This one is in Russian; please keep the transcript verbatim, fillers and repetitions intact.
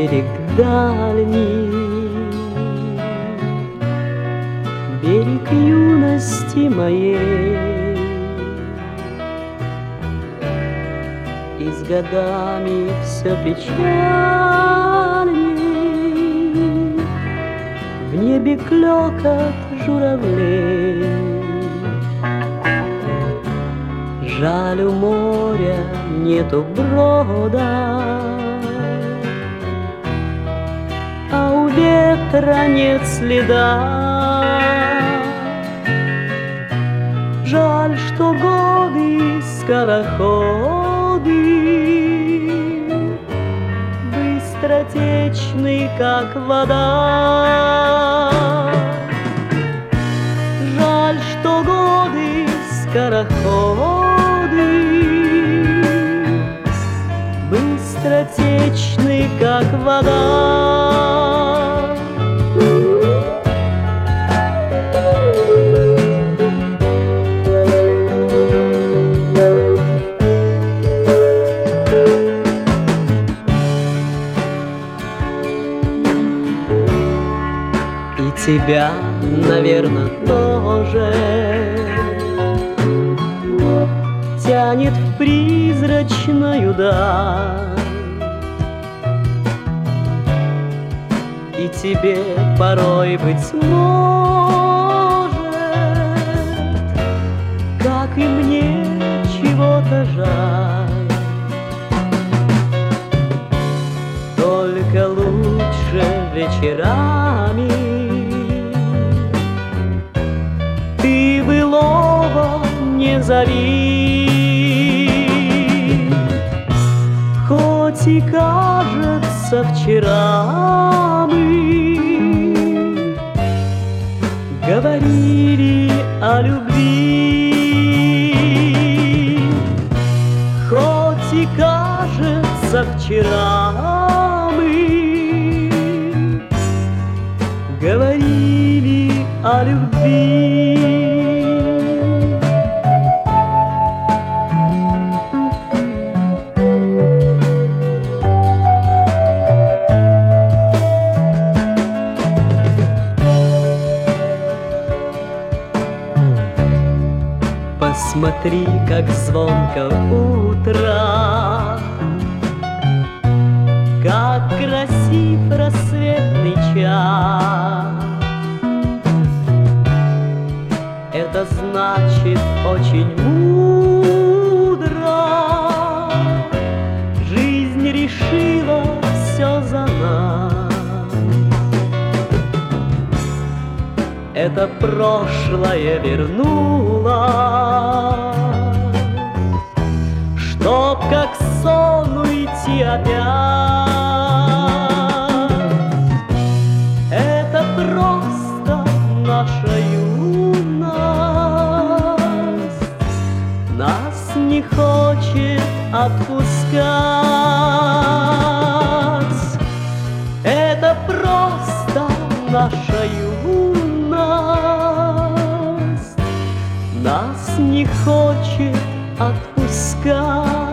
берег дальний, берег юности моей. И с годами все печальней, в небе клёкот журавлей. Жаль, у моря нету брода, а у ветра нет следа. Жаль, что годы скороходы, быстротечны, как вода. Жаль, что годы скороходы, быстротечны, как вода. И тебя, наверное, тоже тянет в призрачную даль. И тебе порой, быть может, как и мне, чего-то жаль. Только лучше вечерами ты былого не зови, хоть и кажется, вчера мы говорили о любви. Хоть и кажется, вчера мы говорили о любви. Посмотри, как звонко утро, как красив рассветный час. Это значит очень мудро, жизнь решила все за нас. Это прошлое вернулось, чтоб как сон уйти опять. Это просто наша юность, нас не хочет отпускать. Это просто наша юность, нас не хочет отпускать.